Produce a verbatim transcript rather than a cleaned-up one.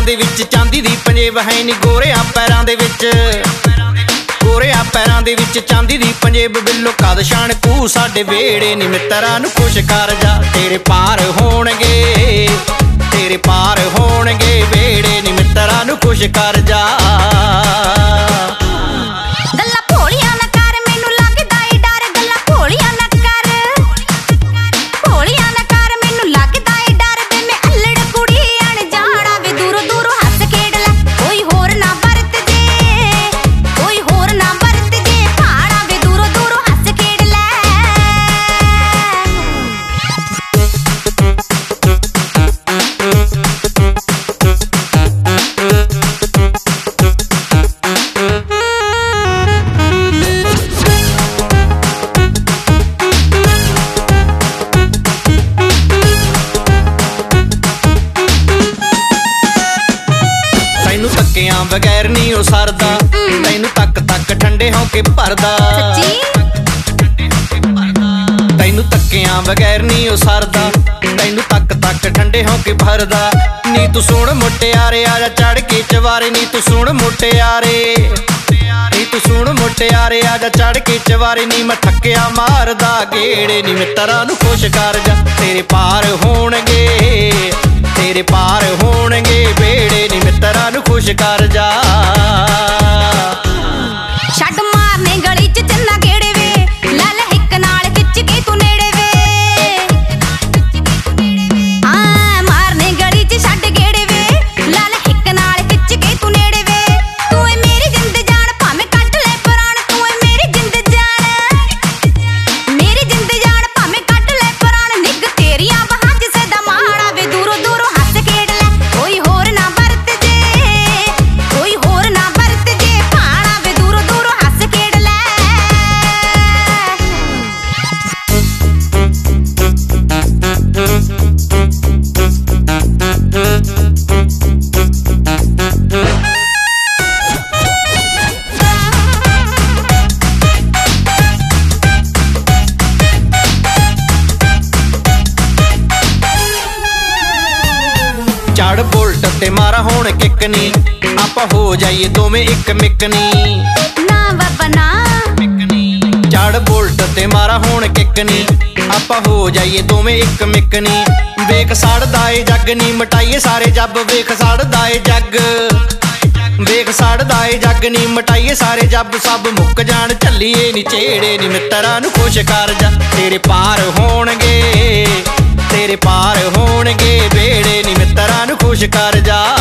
पैरां दे विच चांदी दी पंजेब है नी गोरिया पैरां दे विच गोरिया पैरां दे विच चांदी दी पंजेब बिल्लो कद शान कू साडे वेड़े नी मित्तरां नू खुश कर जा तेरे पार होणगे तेरे पार होणगे वेड़े नी मित्तरां नू खुश कर जा। बगैर नहीं हो सरदा तैनू तक तक ठंडे होके भरदा तैनू तकिया बगैर नहीं हो सरदा तैनू तक तक ठंडे होके भरदा नी तू सुन मुटियारे आजा चढ़ के चवारे नी तू सुन मुटियारे नी तू सुन मुटियारे आजा चढ़ के चवारे नी मैं थकिया मारदा गेड़े नी मित्तरां नू खुश कर जा तेरे पार होणगे तेरे पार होणगे वेड़े नी मित्तरां नू खुश कर जा। छड्ड मारने गली च चन्ना गेड़े वे लै लै हिक नाल खिच के तू नेड़े वे हाँ मारने गली च छड्ड गेड़े वे लै लै हिक नाल खिच के तू नेड़े वे तू है मेरी जिंद जान भावें कट ले प्राण तू है मेरी जिंद जान मेरी जिंद जान भावें कट ले प्राण निग तेरियां बाहां च सदा माड़ा वे दूरों दूरों हस खेड़ ले कोई होर ना बरत जे कोई होर ना बरत जे भाणा वे दूरों दूरों हस खेड़ ले। चढ़ बुलट ते मारा हुण किकनी आपां हो जाइए दोवें इक मिकनी ना बाबा ना चढ़ बुलट ते मारा हुण किकनी आपां हो जाइए दोवें इक मिकनी वेख सड़दा ए जग नी मटाइए सारे जब वेख सड़दा ए जग वेख सड़दा ए जग नी मटाइए सारे जब सब मुक जान झल्लीए नी चेड़े नी मित्तरां नू खुश कर जा तेरे पार होणगे तेरे पार होणगे वेड़े नी मित्तरां नू खुश कर जा।